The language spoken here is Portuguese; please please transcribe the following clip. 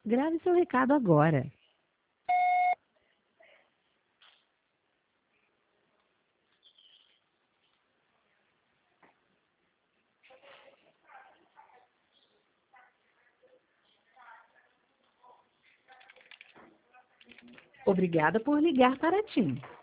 Grave seu recado agora. Obrigada por ligar para a TIM.